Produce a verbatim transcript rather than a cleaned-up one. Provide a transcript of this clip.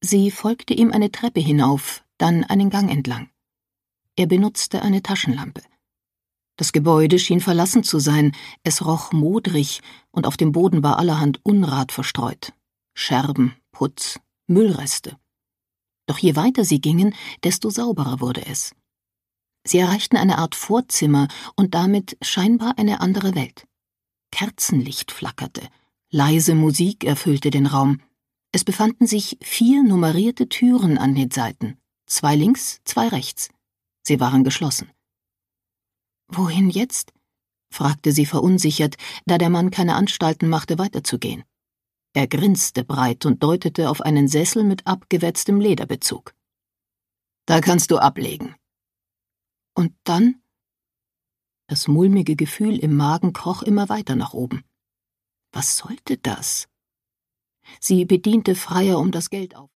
Sie folgte ihm eine Treppe hinauf, dann einen Gang entlang. Er benutzte eine Taschenlampe. Das Gebäude schien verlassen zu sein, es roch modrig und auf dem Boden war allerhand Unrat verstreut. Scherben, Putz, Müllreste. Doch je weiter sie gingen, desto sauberer wurde es. Sie erreichten eine Art Vorzimmer und damit scheinbar eine andere Welt. Kerzenlicht flackerte, leise Musik erfüllte den Raum. Es befanden sich vier nummerierte Türen an den Seiten, zwei links, zwei rechts. Sie waren geschlossen. »Wohin jetzt?« fragte sie verunsichert, da der Mann keine Anstalten machte, weiterzugehen. Er grinste breit und deutete auf einen Sessel mit abgewetztem Lederbezug. »Da kannst du ablegen.« Und dann? Das mulmige Gefühl im Magen kroch immer weiter nach oben. Was sollte das? Sie bediente Freier um das Geld auf.